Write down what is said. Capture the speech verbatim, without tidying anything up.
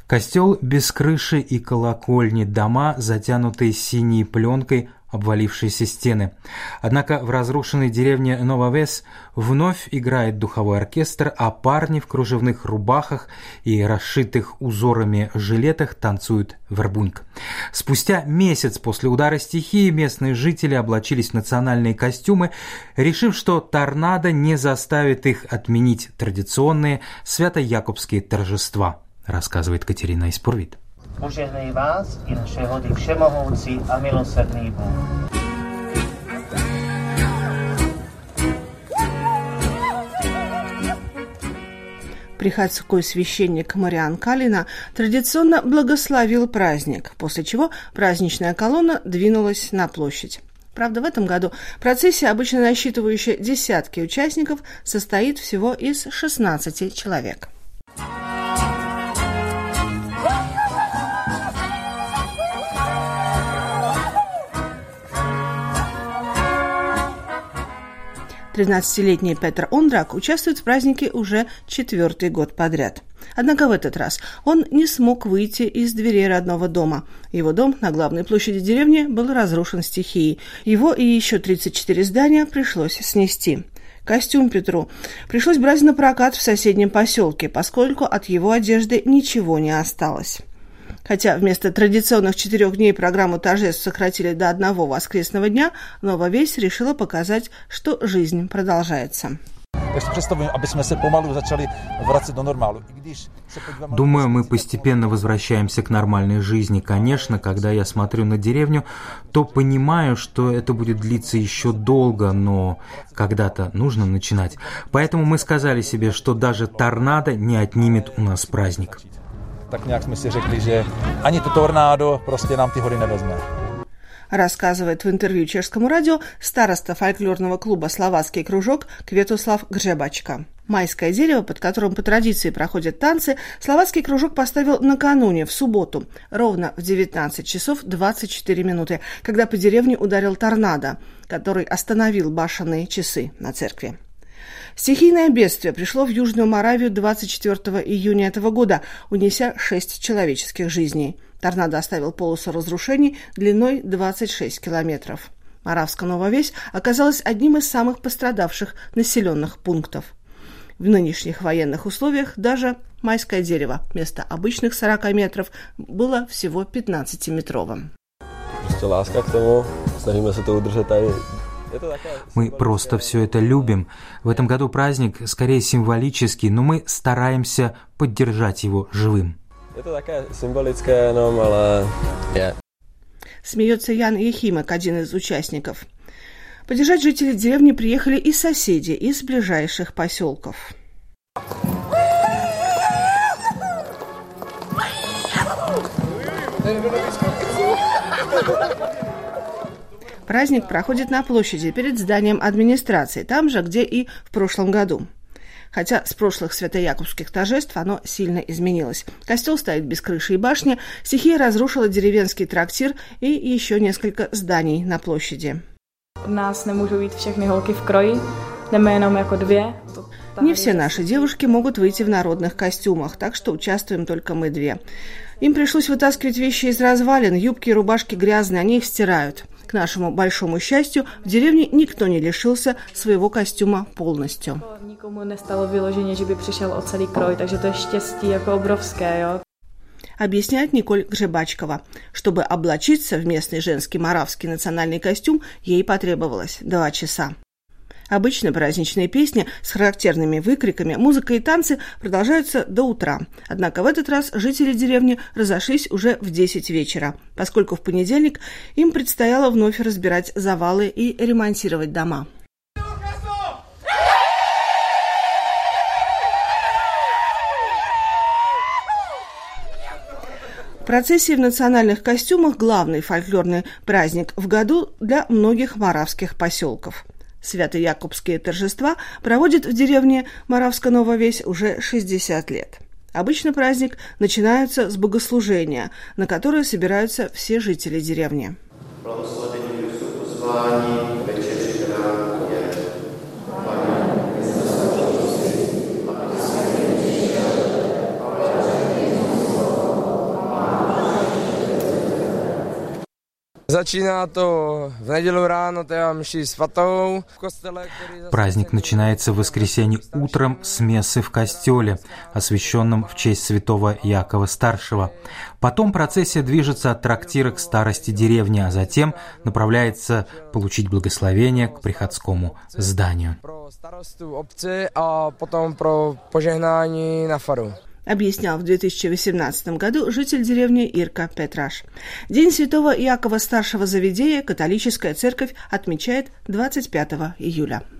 Костел без крыши и колокольни, дома, затянутые синей пленкой, обвалившиеся стены. Однако в разрушенной деревне Нова-Вес вновь играет духовой оркестр, а парни в кружевных рубахах и расшитых узорами жилетах танцуют вербуньк. Спустя месяц после удара стихии местные жители облачились в национальные костюмы, решив, что торнадо не заставит их отменить традиционные свято-якубские торжества, рассказывает Катерина Испурвит. Požehnej vás i naše hody všemohoucí a milosrdný Bůh. Приходской священник Мариан Калина традиционно благословил праздник, после чего праздничная колонна двинулась на площадь. Правда, в этом году процессия, обычно насчитывающая десятки участников, состоит всего из шестнадцати человек. тринадцатилетний Петр Ондрак участвует в празднике уже четвертый год подряд. Однако в этот раз он не смог выйти из дверей родного дома. Его дом на главной площади деревни был разрушен стихией. Его и еще тридцать четыре здания пришлось снести. Костюм Петру пришлось брать на прокат в соседнем поселке, поскольку от его одежды ничего не осталось. Хотя вместо традиционных четырех дней программу торжеств сократили до одного воскресного дня, Нова-Весь решила показать, что жизнь продолжается. Думаю, мы постепенно возвращаемся к нормальной жизни. Конечно, когда я смотрю на деревню, то понимаю, что это будет длиться еще долго, но когда-то нужно начинать. Поэтому мы сказали себе, что даже торнадо не отнимет у нас праздник. Tak nějak jsme si řekli, že ani to tornádo prostě nám ty hory nevezme. Рассказывает в интервью чешскому радио староста фольклорного клуба «Словацкий кружок» Кветослав Гребачка. Майское дерево, под которым по традиции проходят танцы, словацкий кружок поставил накануне, в субботу, ровно в девятнадцать часов двадцать четыре минуты, когда по деревне ударил торнадо, который остановил башенные часы на церкви. Стихийное бедствие пришло в Южную Моравию двадцать четвёртого июня этого года, унеся шесть человеческих жизней. Торнадо оставил полосу разрушений длиной двадцать шесть километров. Моравская Нова-Весь оказалась одним из самых пострадавших населенных пунктов. В нынешних военных условиях даже майское дерево вместо обычных сорока метров было всего пятнадцатиметровым. Просто ласка к тому, стараемся это удержать. Мы просто все это любим. В этом году праздник скорее символический, но мы стараемся поддержать его живым. Это такая символическая, но мало. Смеется Ян Ехимок, один из участников. Поддержать жители деревни приехали и соседи из ближайших поселков. Праздник проходит на площади перед зданием администрации, там же, где и в прошлом году. Хотя с прошлых свято-якубских торжеств оно сильно изменилось. Костел стоит без крыши и башни, стихия разрушила деревенский трактир и еще несколько зданий на площади. Не все наши девушки могут выйти в народных костюмах, так что участвуем только мы две. Им пришлось вытаскивать вещи из развалин, юбки и рубашки грязные, они их стирают. К нашему большому счастью, в деревне никто не лишился своего костюма полностью. Никому не стало выложение, что бы пришел от целый крой, так что это счастье jako обровское, jo. Объясняет Николь Гребачкова. Чтобы облачиться в местный женский моравский национальный костюм, ей потребовалось два часа. Обычно праздничные песни с характерными выкриками, музыка и танцы продолжаются до утра. Однако в этот раз жители деревни разошлись уже в десять вечера, поскольку в понедельник им предстояло вновь разбирать завалы и ремонтировать дома. Процессии в национальных костюмах – главный фольклорный праздник в году для многих моравских поселков. Свято-якубские торжества проводят в деревне Моравская Нова-Весь уже шестьдесят лет. Обычно праздник начинается с богослужения, на которое собираются все жители деревни. Праздник начинается в воскресенье утром с мессы в костеле, освященном в честь святого Иакова Старшего. Потом процессия движется от трактира к старости деревни, а затем направляется получить благословение к приходскому зданию. Объяснял в две тысячи восемнадцатом году житель деревни Ирка Петраш. День святого Иакова Старшего Завидея католическая церковь отмечает двадцать пятого июля.